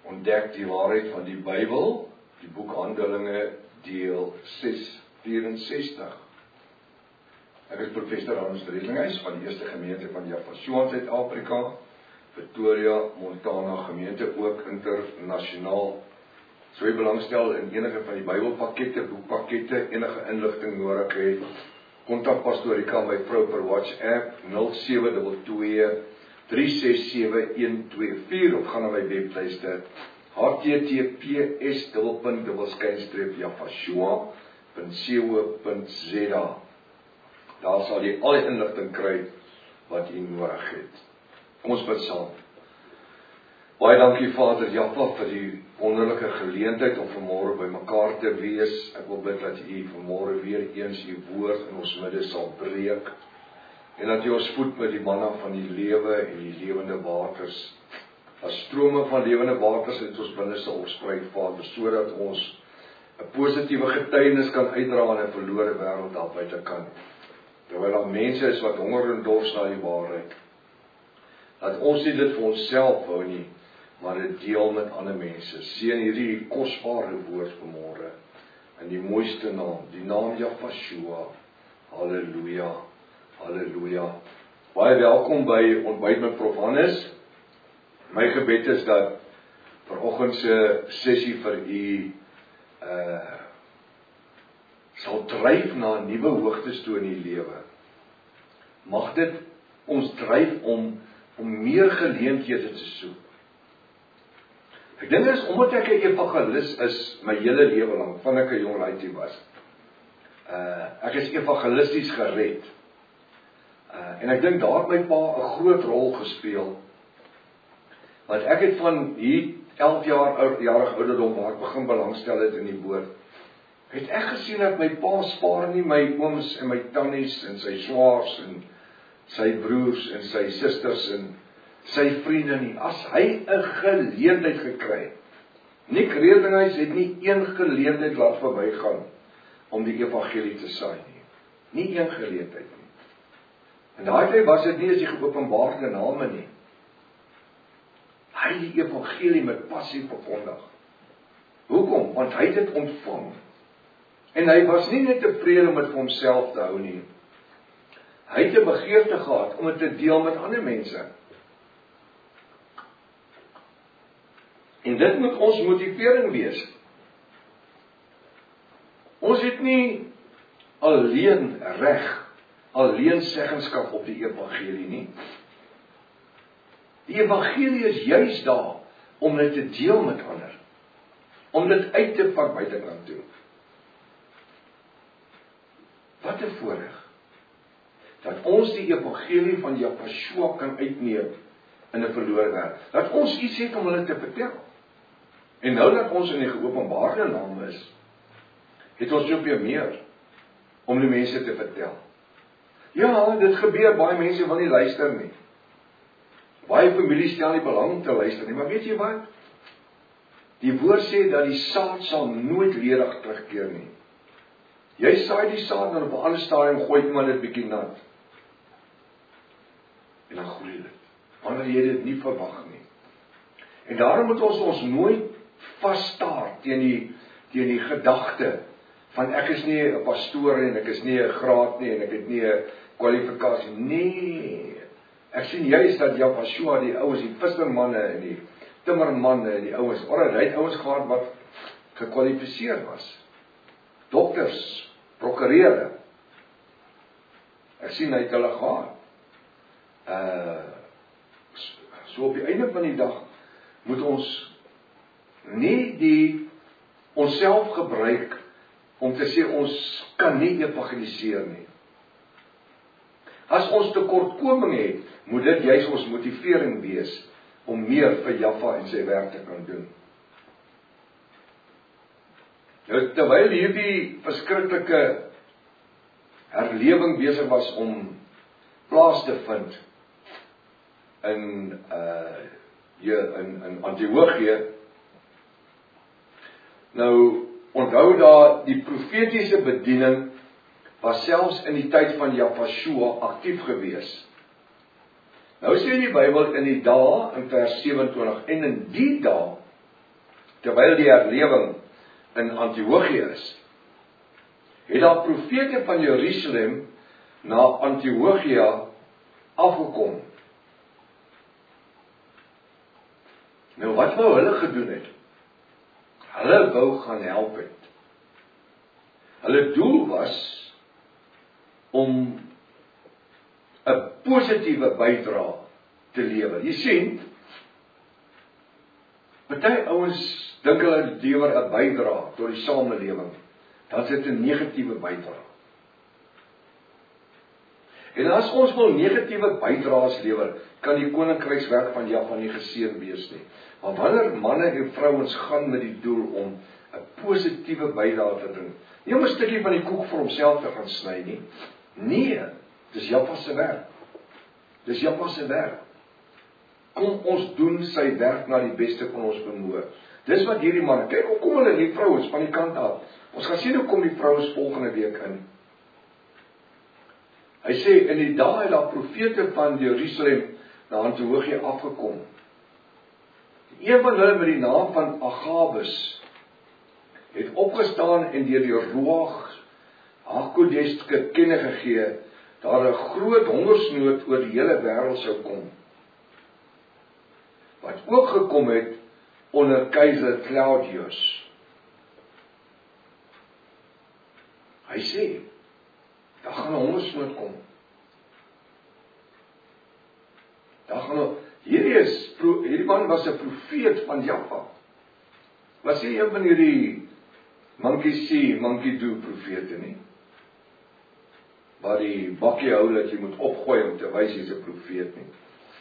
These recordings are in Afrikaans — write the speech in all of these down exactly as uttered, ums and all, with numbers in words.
ontdek die waarheid van die Bybel, die boek Handelinge, deel ses vyf-en-sestig. Ek is professor Hans Redlinghuis van die eerste gemeente van Javashoa in Suid-Afrika, Pretoria, Montana gemeente, ook internasionaal. So jy belangstel in enige van die Bybelpakkette, boekpakkette, enige inligting nodig het, kontak Pastoor Rika my vrou per WhatsApp nul sewe twee twee drie ses sewe een twee vier of gaan na my webtuiste h t t p s javashoa punt co punt za. Daar sal jy al die inligting kry wat jy nodig het. Kom ons bid saam. Baie dankie Vader Jaffa vir die wonderlike geleentheid om vanmôre by mekaar te wees. Ek wil bid dat U vanmôre weer eens U woord in ons midde sal breek en dat U ons voed met die manna van die lewe en die lewende waters. As strome van lewende waters in ons binne sal opspruit, Vader, sodat ons 'n positiewe getuienis kan uitdra in 'n verlore wêreld daar buitekant. Terwyl daar mense is wat honger en dors na die waarheid. Dat ons nie dit vir onsself hou nie, maar dit deel met ander mense. Seën hierdie kosbare woord vanmôre in die mooiste naam, die naam Javashoa. Halleluja. Halleluja. Baie welkom by Ontbyt met Prof Hannes. My gebed is dat vanoggend se sessie vir u uh sal dryf na nuwe hoogtes toe in die lewe. Mag dit ons dryf om om meer geleenthede te soek. Ek dink is omdat ek 'n evangelis is my hele lewe lank, van ek 'n jong laaitie was. Uh, ek is evangelisties gered. Uh, en ek dink daar het my pa 'n groot rol gespeel. Want ek het van hier elf jaar oud, jarig ouderdom waar ek begin belangstel het in die woord, het ek gesien dat my pa spaar nie my ooms en my tannies en sy swaars en sy broers en sy susters en sy vriende nie, as hy 'n geleentheid gekry het. Nick Redlinghuis het nie een geleentheid laat verbygaan om die evangelie te saai nie. Nie een geleentheid nie. En daai tyd was dit nie as die geopenbaarde name nie. Hy het die evangelie met passie verkondig. Hoekom? Want hy het dit ontvang. En hy was nie net tevrede om dit vir homself te hou nie. Hy het 'n begeerte gehad om dit te deel met ander mense. En dit moet ons motivering wees. Ons het nie alleen reg, alleen seggenskap op die evangelie nie. Die evangelie is juis daar om dit te deel met ander. Om dit uit te pak buitekant toe. Wat 'n voorreg. Dat ons die evangelie van Javashoa kan uitneem in 'n verlore wêreld. Dat ons iets het om hulle te vertel. En nou dat ons in die geopenbaarde naam is, het ons soveel meer om die mense te vertel. Ja, dit gebeur, baie mense wil nie luister nie. Baie families stel nie belang te luister nie, maar weet jy wat? Die woord sê dat die saad sal nooit ledig terugkeer nie. Jy saai die saad en op 'n ander stadium gooi iemand dit bietjie nat. En dan groei dit, wanneer jy dit nie verwag nie. En daarom moet ons ons nooit vasstaar teen die, teen die gedagte van ek is nie 'n pastoor en ek is nie 'n graad nie en ek het nie 'n kwalifikasie. Nee, ek sien juist dat Javashoa, die ouens, die vissermanne en die timmermanne en die ouens, alraai, hy het ouens gehad wat gekwalifiseer was. Dokters, prokureure. Ek sien hy het hulle gehad. Uh, so op die einde van die dag moet ons nie die onsself gebruik om te sê ons kan nie evangeliseer nie. As ons tekortkoming het, moet dit juis ons motivering wees om meer vir Jaffa en sy werk te kan doen. Terwyl hierdie verskriklike herlewing besig was om plaas te vind in uh in in Antiochië. Nou onthou daar die profetiese bediening was selfs in die tyd van Javashoa aktief gewees. Nou sê die Bybel in die dae in vers sewe en twintig en in die dae terwyl die herlewing in Antiochië is, het daar profete van Jerusalem na Antiochië afgekom. Nou wat wou hulle gedoen het? Hulle wou gaan help het. Hulle doel was om 'n positiewe bydrae te lewer. Jy sien, party ouens dink hulle lewer 'n bydrae tot die samelewing, dan is dit 'n negatiewe bydrae. En as ons wil negatiewe bydraes lewer, kan die koninkrykswerk van Japan nie geseën wees nie. Maar wanneer manne en vrouens gaan met die doel om 'n positiewe bydrae te doen, nie om 'n stukkie van die koek vir homself te gaan sny nie. Nee, dis Japan se werk. Dis Japan se werk. Kom ons doen sy werk na die beste van ons vermoë. Dis wat hierdie manne, kyk hoe kom hulle die vrouens van die kant af. Ons gaan sien hoe kom die vrouens volgende week in. Hy sê, in die dae het daar profete van Jerusalem na Antiochië afgekom. Een van hulle met die naam van Agabus het opgestaan en deur die Ruach HaKodesh te kenne gegee, daar 'n groot hongersnood oor die hele wêreld sou kom. Wat ook gekom het onder keiser Claudius. Hy sê, daar gaan 'n hongersnood kom. Daar gaan 'n hierdie is hierdie man was 'n profeet van Jahwe. Was hy een van hierdie monkey see, monkey do profete nie? Waar die bakkie hou dat jy moet opgooi om te wys jy's 'n profeet nie.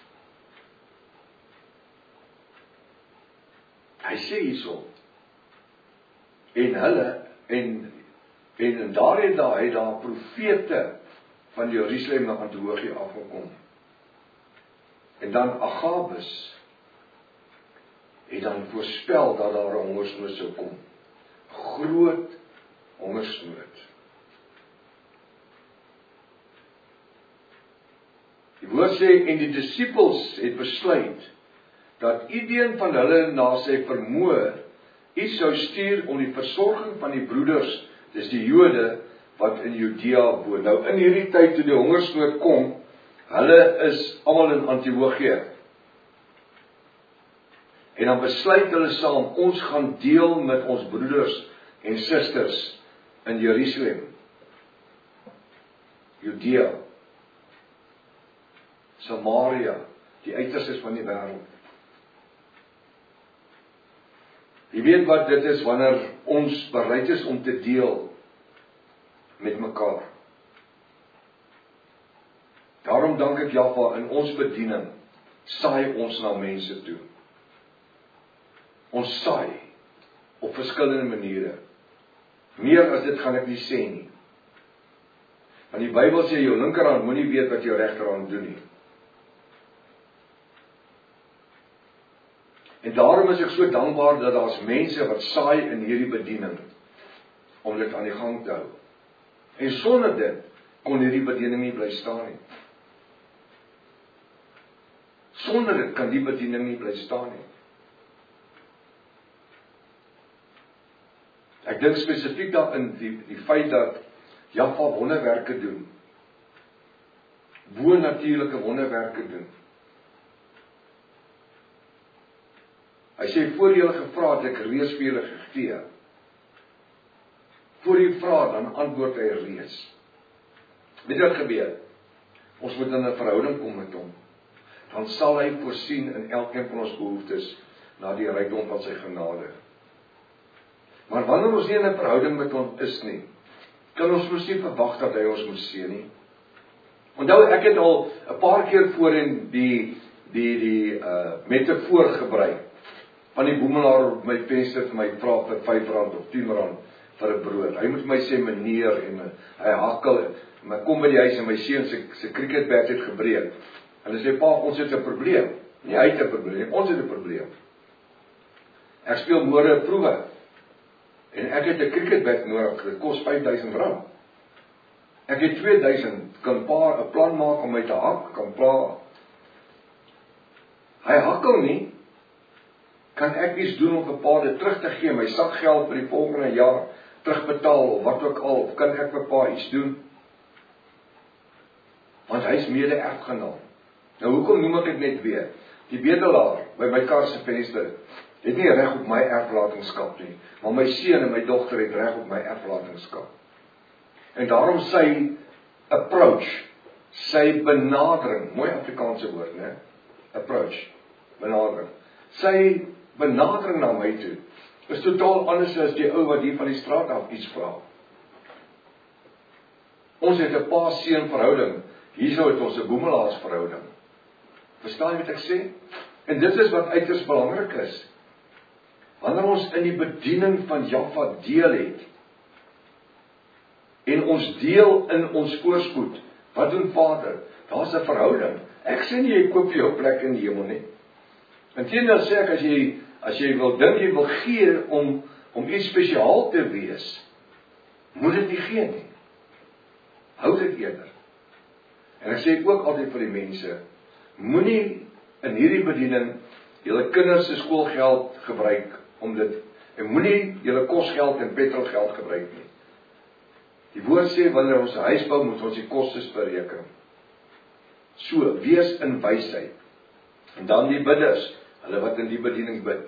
Hy sê hierso, en hulle en En in daardie dae het daar profete van Jerusalem na Antiochië afgekom. En dan Agabus het dan voorspel dat daar 'n hongersnood sou kom. Groot hongersnood. Die woord sê, en die disippels het besluit dat elkeen van hulle na sy vermoë iets sou stuur om die versorging van die broeders, dis die Jode wat in Judea woon. Nou in hierdie tyd toe die hongersnood kom, hulle is almal in Antiochië. En dan besluit hulle saam, ons gaan deel met ons broeders en susters in Jerusalem, Judea, Samaria, die uiterstes van die wêreld. Jy weet wat dit is wanneer ons bereid is om te deel met mekaar. Daarom dank ek Jahwe, in ons bediening saai ons na mense toe. Ons saai op verskillende maniere. Meer as dit gaan ek nie sê nie. Want die Bybel sê jou linkerhand moenie weet wat jou regterhand doen nie. En daarom is ek so dankbaar dat daar's mense wat saai in hierdie bediening om dit aan die gang te hou. En sonder dit kon hierdie bediening nie bly staan nie. Sonder dit kan die bediening nie bly staan nie. Ek dink spesifiek daarin die die feit dat Jahwe wonderwerke doen. Bo-natuurlike wonderwerke doen. Hy sê, voor jy gevra het, ek reeds vir julle gegee. Voor jy vra, dan antwoord hy reeds. Weet wat gebeur? Ons moet in 'n verhouding kom met hom. Dan sal hy voorsien in elkeen van ons behoeftes na die rykdom van sy genade. Maar wanneer ons nie in 'n verhouding met hom is nie, kan ons mos nie verwag dat hy ons moet seën nie. Onthou, ek het al 'n paar keer voorheen die die die uh metafoor gebruik van die boemelaar op my venster vir my vra vir vyf rand of tien rand vir 'n brood. Hy moet my sê meneer en hy hakkel, maar kom by die huis en my seun se se cricketbat het gebreek. En hy sê, pa, ons het 'n probleem. Nee, hy het 'n probleem, ons het 'n probleem. Ek speel môre 'n proewe. En ek het 'n cricketbat nodig, dit kos vyf duisend rand. Ek het twee duisend, kan pa 'n plan maak om my te hak, kan pa. Hy hakkel nie. Kan ek iets doen om vir pa dit terug te gee, my sakgeld vir die volgende jaar terugbetaal, of wat ook al, of kan ek vir pa iets doen? Want hy is mede-erfgenaam. Nou hoekom noem ek dit net weer? Die bedelaar by my kar se venster het nie reg op my erflatingskap nie, maar my seun en my dogter het reg op my erflatingskap. En daarom sy approach, sy benadering, mooi Afrikaanse woord, né? Approach, benadering. Sy benadering na my toe is totaal anders as die ou wat hier van die straat af iets vra. Ons het 'n pa-seun verhouding, hierso het ons 'n boemelaars verhouding. Verstaan jy wat ek sê? En dit is wat uiters belangrik is. Wanneer ons in die bediening van Jaffa deel het, en ons deel in ons voorspoed, wat doen Vader? Daar's 'n verhouding. Ek sê nie jy koop vir jou plek in die hemel nie. Inteendeel sê ek, as jy as jy wil dink jy wil gee om om iets spesiaal te wees, moet dit nie gee nie. Hou dit eerder. En ek sê ook altyd vir die mense, moenie in hierdie bediening julle kinders se skoolgeld gebruik om dit, en moenie julle kosgeld en petrolgeld gebruik nie. Die woord sê, wanneer ons 'n huis bou, moet ons die kostes bereken. So, wees in wysheid. En dan die bidders, hulle wat in die bediening bid.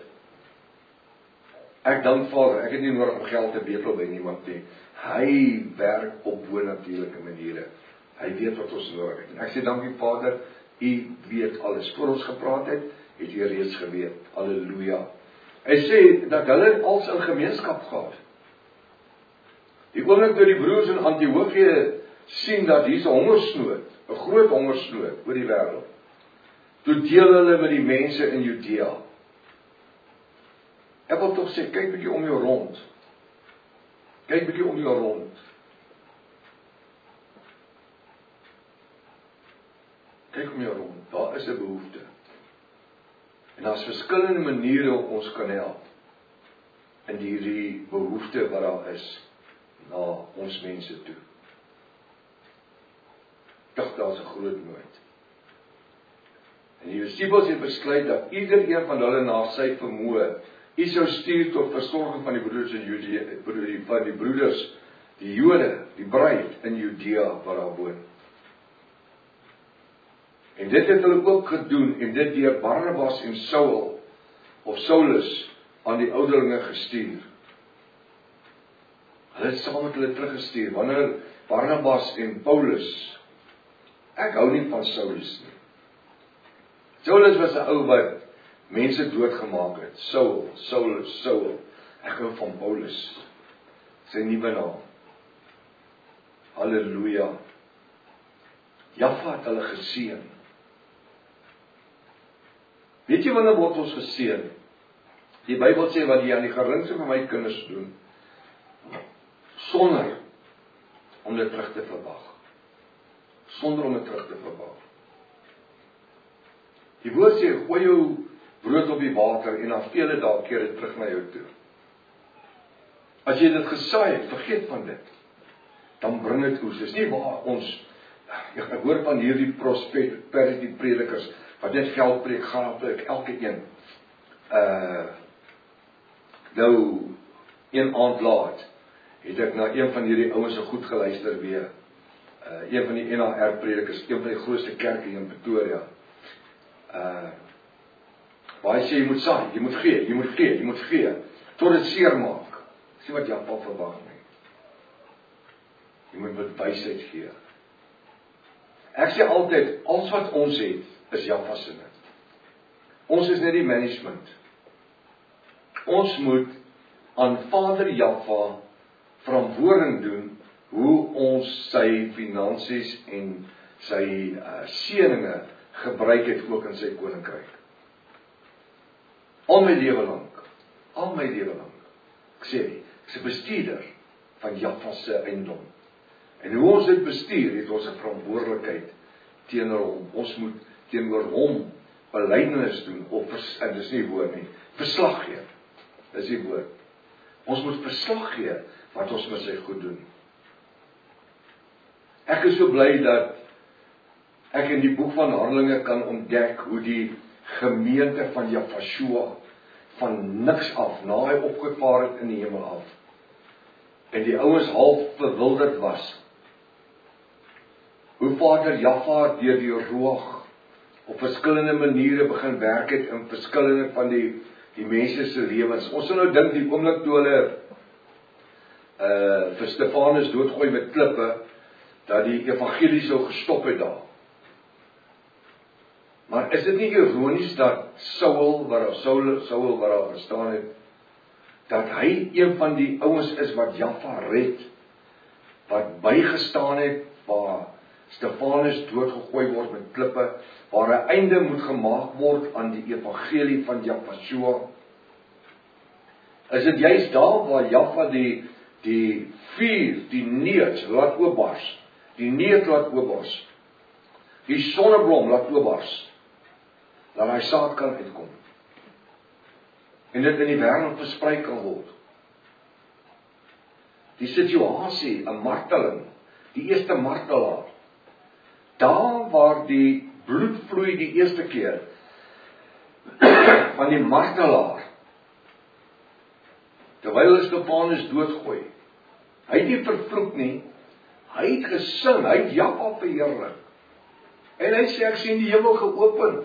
Ek dank Vader, ek het nie nodig om geld te bedel by niemand nie. Hy werk op bonatuurlike maniere. Hy weet wat ons nodig het. En ek sê dankie Vader, U weet alles. Voor ons gepraat het, het U reeds geweet. Halleluja. Hy sê dat hulle als in gemeenskap gehad. Die oomblik toe die broers in Antiochië sien dat hier 'n hongersnood, 'n groot hongersnood oor die wêreld, toe deel hulle met die mense in Judea. Ek wil tog sê, kyk bietjie om jou rond. Kyk bietjie om jou rond. Kyk om jou rond, daar is 'n behoefte. En daar's verskillende maniere hoe ons kan help in hierdie behoefte wat daar is na ons mense toe. Tog daar's 'n groot nood. En die disippels het besluit dat ieder een van hulle na sy vermoë U sou stuur tot versorging van die broeders in Judea, van die broeders, die Jode, die bruid in Judea waar daar woon. En dit het hulle ook gedoen, en dit deur Barnabas en Saul, of Saulus, aan die ouderlinge gestuur. Hulle het saam met hulle teruggestuur, wanneer Barnabas en Paulus, ek hou nie van Saulus nie. Saulus was 'n ou wat mense doodgemaak het. Saul, Saulus, Saul. Ek hou van Paulus. Sy nuwe naam. Halleluja. Jaffa het hulle geseën. Weet jy wanneer word ons geseën? Die Bybel sê wat jy aan die geringste van my kinders doen, sonder om dit terug te verwag. Sonder om dit terug te verwag. Die woord sê, gooi jou brood op die water en dan vele dae keer dit terug na jou toe. As jy dit gesaai het, vergeet van dit. Dan bring dit oes. Dis nie waar ons, ek hoor van hierdie prosperity predikers, wat net geld preek, gaan preek, elke een. Uh, nou, een aand laat, het ek na een van hierdie ouens so goed geluister weer. Uh, een van die N H R predikers, een van die grootste kerke in Pretoria. Uh, waar hy sê, jy moet saai, jy moet gee, jy moet gee, jy moet gee, tot dit seer maak. Sien wat Jaffa verwag nie. Jy moet met wysheid gee. Ek sê altyd, alles wat ons het, is Jaffa se net. Ons is net die management. Ons moet aan Vader Jaffa verantwoording doen, hoe ons sy finansies en sy uh, seëninge gebruik het ook in sy koninkryk. Al my lewe lank, al my lewe lank, ek sê, ek is 'n bestuurder van Jaffa se eiendom. En hoe ons dit bestuur, het ons 'n verantwoordelikheid teenoor hom. Ons moet teenoor hom belydenis doen, of, en dis nie woord nie, verslag gee, dis die woord. Ons moet verslag gee, wat ons met sy goed doen. Ek is so bly dat ek in die boek van Handelinge kan ontdek hoe die gemeente van Jaffa van niks af, na hy opgevaar het in die hemel af, en die ouens half verwilderd was, hoe Vader Jaffa deur die Ruach op verskillende maniere begin werk het in verskillende van die, die mense se lewens. Ons sal nou dink die oomblik toe hulle uh, vir Stefanus doodgooi met klippe, dat die evangelie sou gestop het daar. Maar is dit nie ironies dat Saul, waar daar Saul, Saul waar daar gestaan het, dat hy een van die ouens is wat Jaffa red, wat bygestaan het, waar Stefanus doodgegooi word met klippe, waar 'n einde moet gemaak word aan die evangelie van Jaffa. Is dit juist daar waar Jaffa die, die vuur, die neut laat oopbars, die neut laat oopbars, die sonneblom laat oopbars, dat hy saad kan uitkom, en dit in die wêreld versprei kan word. Die situasie, 'n marteling, die eerste martelaar, daar waar die bloed vloei die eerste keer, van die martelaar, terwyl hy Stefanus doodgooi, hy het nie vervloek nie, hy het gesing, hy het Jaffa verheerlik, en hy sê, ek sien die hemel geopen,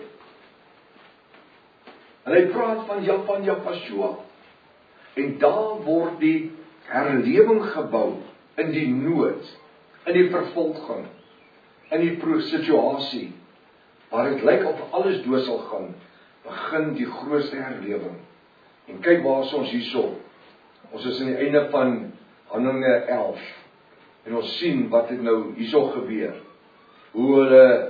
en hy praat van Jaffa en Jaffa, en daar word die herlewing gebou, in die nood, in die vervolging, in die situasie, waar het lyk of alles dood sal gaan, begin die grootste herlewing. En kyk waar is ons hierso, ons is aan die einde van Handelinge elf, en ons sien wat het nou hierso gebeur, hoe hulle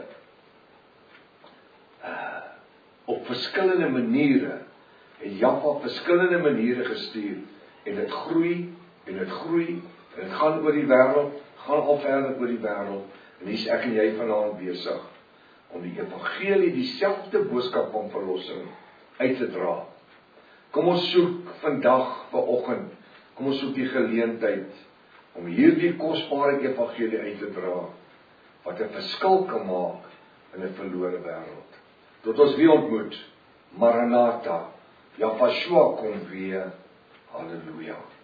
uh, op verskillende maniere, en Jaffa op verskillende maniere gestuur, en dit groei, en dit groei, en dit gaan oor die wêreld, gaan al verder oor die wêreld, en hier is ek en jy vanaand besig, om die evangelie, dieselfde boodskap van verlossing, uit te dra. Kom ons soek vandag, vanoggend, kom ons soek die geleentheid, om hierdie kosbare evangelie uit te dra, wat 'n verskil kan maak, in 'n verlore wêreld. Tot ons weer ontmoet, Maranatha, Jaffa kom weer, halleluja.